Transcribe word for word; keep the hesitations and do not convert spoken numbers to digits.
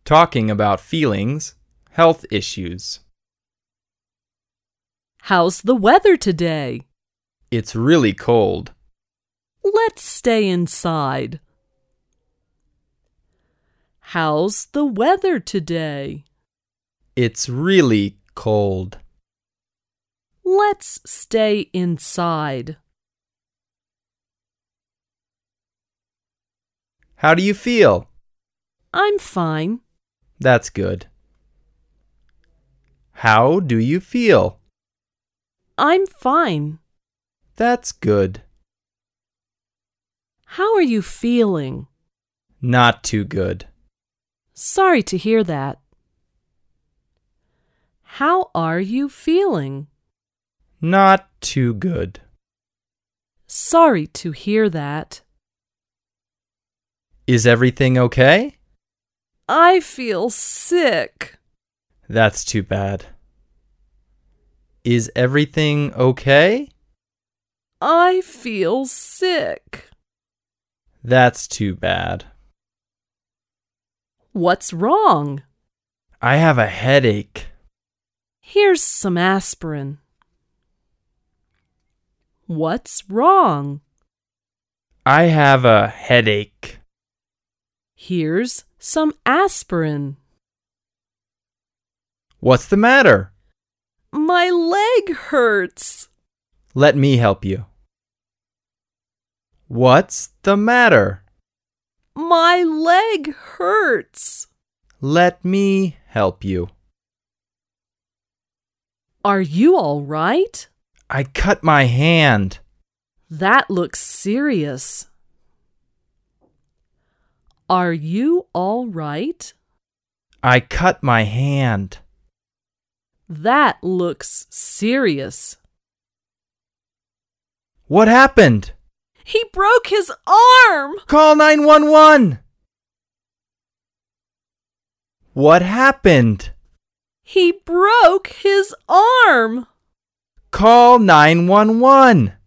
talking about feelings, health issues. How's the weather today? It's really cold. Let's stay inside. How's the weather today? It's really cold. Let's stay inside. How do you feel? I'm fine. That's good. How do you feel? I'm fine. That's good. How are you feeling? Not too good. Sorry to hear that. How are you feeling? Not too good. Sorry to hear that. Is everything okay? I feel sick. That's too bad. Is everything okay? I feel sick. That's too bad. What's wrong? I have a headache. Here's some aspirin. What's wrong? I have a headache. Here's some aspirin. What's the matter? My leg hurts. Let me help you. What's the matter? My leg hurts. Let me help you. Are you all right? I cut my hand. That looks serious. Are you all right? I cut my hand. That looks serious. What happened? He broke his arm! Call nine one one! What happened? He broke his arm! Call nine one one!